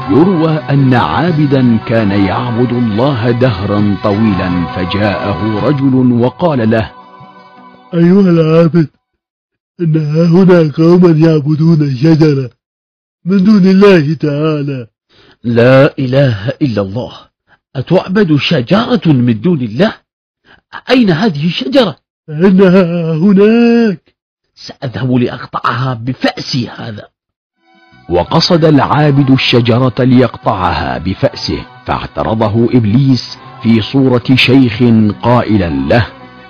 يروى أن عابدا كان يعبد الله دهرا طويلا، فجاءه رجل وقال له: أيها العابد، إن هنا قوما يعبدون الشجرة من دون الله تعالى. لا إله إلا الله، أتعبد شجرة من دون الله؟ أين هذه الشجرة؟ إنها هناك. سأذهب لأقطعها بفأسي هذا. وقصد العابد الشجرة ليقطعها بفأسه، فاعترضه إبليس في صورة شيخ قائلا له: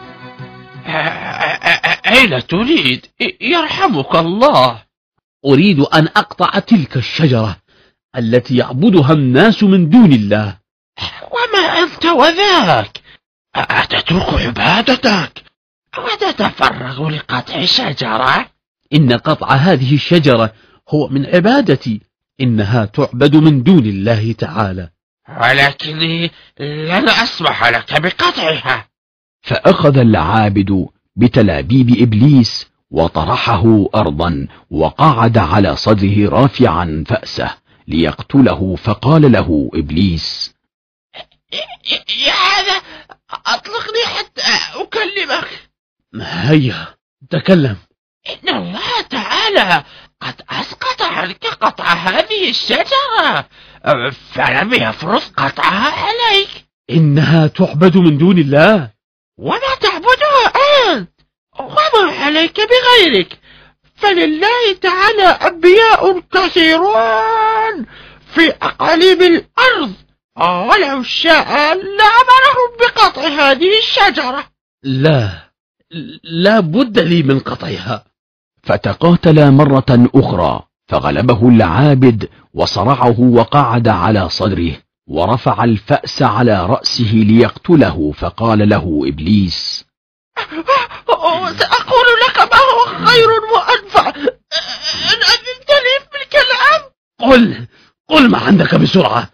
أين تريد؟ يرحمك الله. أريد أن أقطع تلك الشجرة التي يعبدها الناس من دون الله. وما أنت وذاك؟ أتترك عبادتك وتتفرغ لقطع الشجرة؟ إن قطع هذه الشجرة هو من عبادتي، إنها تعبد من دون الله تعالى. ولكني لن أسمح لك بقطعها. فأخذ العابد بتلابيب إبليس وطرحه أرضا، وقعد على صدره رافعا فأسه ليقتله، فقال له إبليس: يا هذا، أطلقني حتى أكلمك. هيا تكلم. إن الله تعالى قد أسقط عنك قطع هذه الشجرة، فلم يفرض قطعها عليك. إنها تعبد من دون الله. وما تعبدها أنت؟ وما عليك بغيرك؟ فلله تعالى أنبياء كثيرون في أقاليم الأرض، ولو شاء لأمرهم بقطع هذه الشجرة. لا بد لي من قطعها. فتقاتلا مرة أخرى، فغلبه العابد وصرعه وقعد على صدره، ورفع الفأس على رأسه ليقتله، فقال له إبليس: سأقول لك ما هو خير وأنفع إن أذنت لي في الكلام. قل ما عندك بسرعة.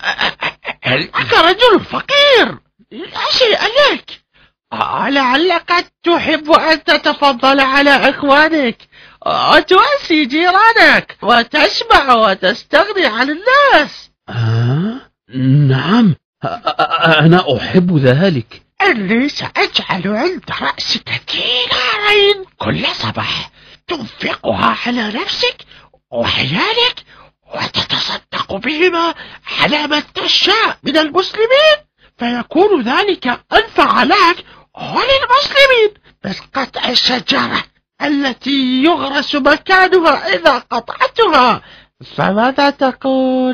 أنك رجل فقير لا شيء لك، لعلك تحب أن تتفضل على إخوانك وتواسي جيرانك وتشبع وتستغني عن الناس. نعم، أنا أحب ذلك. إني سأجعل عند رأسك دينارين كل صباح تنفقها على نفسك وعيالك، وتتصدق بهما على من تشاء من المسلمين، فيكون ذلك أنفع لك وللمسلمين من قطع الشجرة التي يغرس مكانها إذا قطعتها. فماذا تقول؟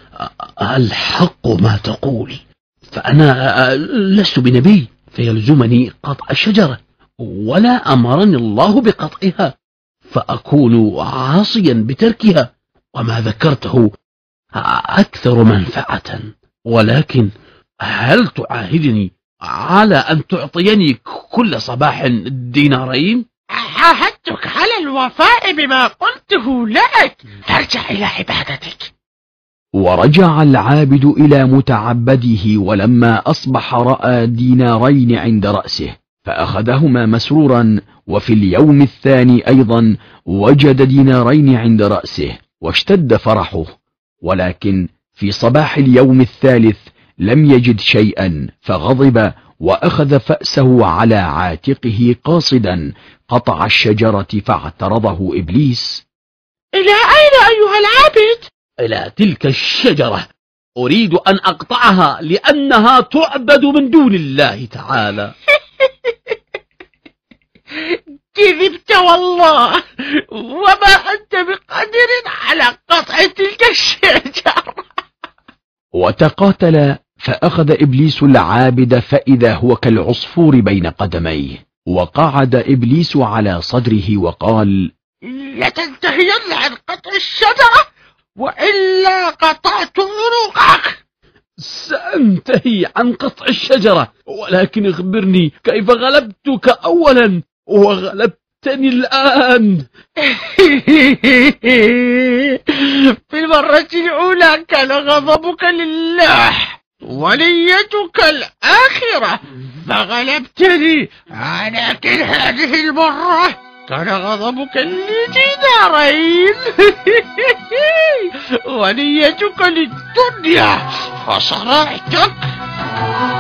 الحق ما تقول، فأنا لست بنبي فيلزمني قطع الشجرة، ولا أمرني الله بقطعها، فأكون عاصيا بتركها، وما ذكرته أكثر منفعة. ولكن هل تعاهدني على أن تعطيني كل صباح دينارين؟ عاهدتك على الوفاء بما قلته لك، فارجع إلى عبادتك. ورجع العابد إلى متعبده، ولما أصبح رأى دينارين عند رأسه، فأخذهما مسرورا، وفي اليوم الثاني أيضا وجد دينارين عند رأسه، واشتد فرحه. ولكن في صباح اليوم الثالث لم يجد شيئا، فغضب وأخذ فأسه على عاتقه قاصدا قطع الشجرة، فاعترضه إبليس: إلى أين أيها العابد؟ إلى تلك الشجرة، أريد أن أقطعها لأنها تعبد من دون الله تعالى. كذبت والله، وما أنت بقادر على قطع تلك الشجرة. وتقاتلا، فأخذ إبليس العابد فإذا هو كالعصفور بين قدميه، وقعد إبليس على صدره وقال: لتنتهين عن قطع الشجرة وإلا قطعت عنقك. سأنتهي عن قطع الشجرة، ولكن اخبرني كيف غلبتك أولا وغلبتني الآن. في المرة الأولى كان غضبك لله ونيتك الآخرة فغلبتني، ولكن هذه المرة كان غضبك لذي دارين ونيتك للدنيا فصرعتك.